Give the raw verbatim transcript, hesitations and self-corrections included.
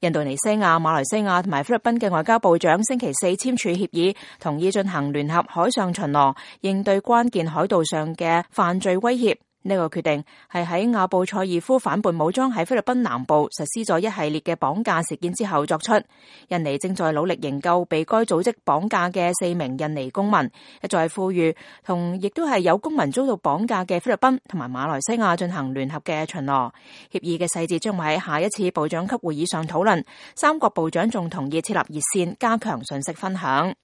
印度尼西亞、馬來西亞同埋菲律賓嘅外交部長星期四簽署協議，同意進行聯合海上巡邏，應對關鍵海道上嘅犯罪威脅。呢個決定係喺阿布賽爾夫反叛武裝喺菲律賓南部實施咗一系列嘅綁架事件之後作出。印尼正在努力營救被該組織綁架嘅四名印尼公民，一再呼籲同亦都係有公民遭到綁架嘅菲律賓同埋馬來西亞進行聯合嘅巡邏。協議嘅細節將會喺下一次部長級會議上討論。三國部長仲同意設立熱線，加強信息分享。